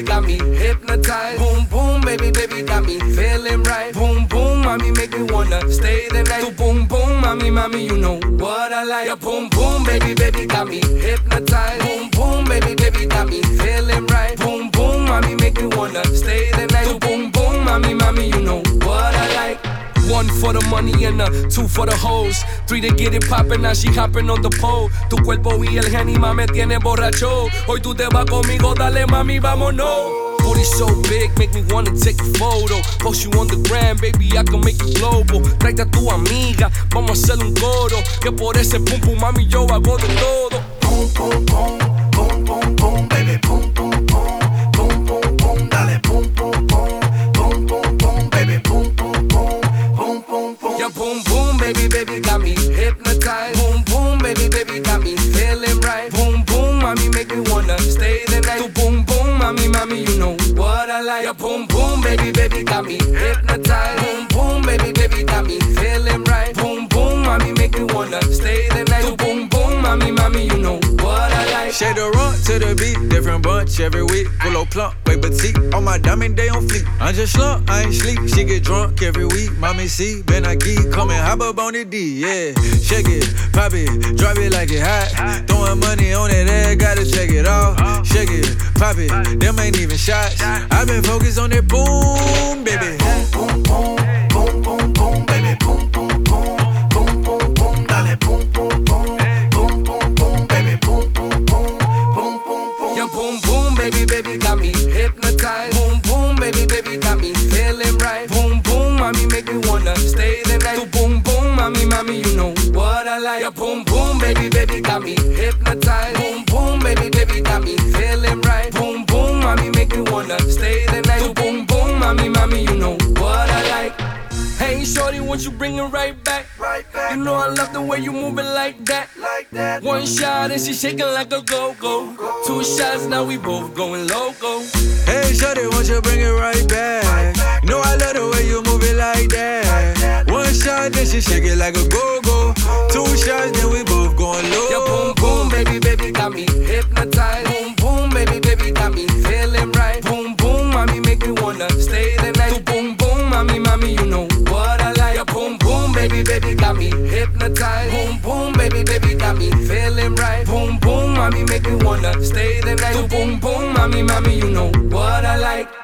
baby, got me hypnotized. Boom, boom, baby, baby, got me feeling right. Boom, boom, mommy, make me wanna stay the night. Tu boom, boom, mommy, mommy, you know what I like. Your boom, boom, baby, baby, got me hypnotized. Boom, boom, baby, baby, got me feeling right. Boom, boom, mommy, make me wanna stay the night. Tu boom, boom, mommy, mommy, you know what I like. One for the money and two for the hoes. Three to get it poppin', now she hoppin' on the pole. Tu cuerpo y el genima me tiene borracho. Hoy tú te vas conmigo, dale mami, vámonos. Booty so big, make me wanna take a photo. Post you on the gram, baby, I can make it global. Tráete a tu amiga, vamos a hacer un coro. Que por ese pum pum, mami, yo hago de todo. Pum pum pum, pum pum pum, baby, pum pum pum, pum pum pum, dale pum pum pum, pum pum pum, baby, pum pum pum, pum pum pum. Your boom boom, baby, baby, got me hypnotized. Boom boom, baby, baby, got me feeling right. Boom boom, mommy, make me wanna stay the night. Tu boom boom, mommy, mommy, you know what I like. Your boom boom, baby, baby, got me hypnotized. Boom boom, baby, baby, got me feeling right. Boom boom, mommy, make me wanna stay the night. Tu boom boom, mommy, mommy, you know what I like. Shade the run to the beat, different bunch every week. Willow plump, way petite, on my diamond day on fleek. I'm just slump, I ain't sleep. She get drunk every week. Mommy see, Ben Aki, come and hop up on the D, yeah. Shake it, pop it, drop it like it hot. Throwing money on that ass, gotta check it off. Shake it, pop it, them ain't even shots. I been focused on that boom, baby. Boom boom boom, boom boom boom, baby, boom boom boom, boom boom boom, dale boom boom boom, boom boom boom, baby, boom boom boom, boom boom boom. Your boom boom, baby, baby, got me hypnotized. Boom boom, baby, baby, got me feeling right. Boom boom, mommy, make me wanna stay the night. Tu boom boom, mommy, mommy, you know what I like. Your boom boom, baby, baby, got me hypnotized. Boom boom, baby, baby, got me feeling right. Boom boom, mommy, make me wanna stay the night. Tu boom boom, mommy, mommy, you know what I like. Hey, shorty, won't you bring it right back? Right back, You know I love the way you move it like that. like that. One shot and she shaking like a go-go. Two shots, now we both going loco. Hey, shawty, won't you bring it right back? You know I love the way you move it like that. One shot, then she shake it like a go-go. Two shots, then we both going low. Your boom boom, baby, baby, got me hypnotized. Boom boom, baby, baby, got me feeling right. Boom boom, mommy, make me wanna stay the night. Tu boom boom, mommy, mommy, you know what I like. Your boom boom, baby, baby, got me hypnotized. Boom boom, baby, baby, got me feeling right. Boom boom, mommy, make me wanna stay the night. Tu boom boom, mommy, mommy, you know what I like.